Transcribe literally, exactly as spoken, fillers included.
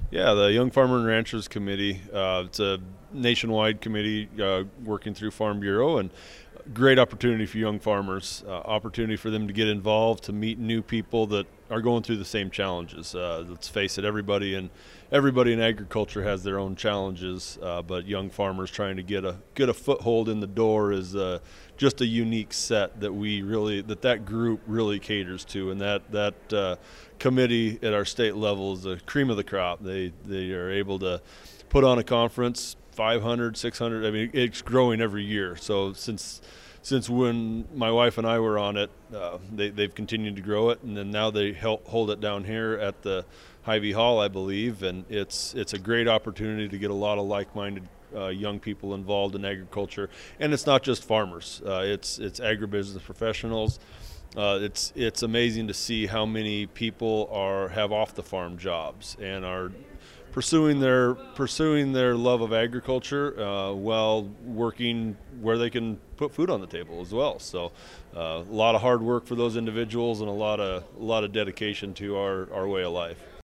Yeah, the Young Farmer and Ranchers Committee. Uh, it's a nationwide committee uh, working through Farm Bureau, and great opportunity for young farmers. Uh, opportunity for them to get involved, to meet new people that are going through the same challenges. Uh, let's face it, everybody in everybody in agriculture has their own challenges, uh, but young farmers trying to get a get a foothold in the door is uh, just a unique set that we really that that group really caters to, and that that uh, committee at our state level is the cream of the crop. They they are able to put on a conference. five hundred, six hundred. I mean, it's growing every year. So since since when my wife and I were on it, uh, they, they've continued to grow it, and then now they help hold it down here at the Hy-Vee Hall, I believe, and it's it's a great opportunity to get a lot of like-minded uh, young people involved in agriculture, and it's not just farmers. Uh, it's it's agribusiness professionals. Uh, it's it's amazing to see how many people are have off the farm jobs and are pursuing their pursuing their love of agriculture uh, while working where they can put food on the table as well. So, uh, a lot of hard work for those individuals and a lot of a lot of dedication to our, our way of life.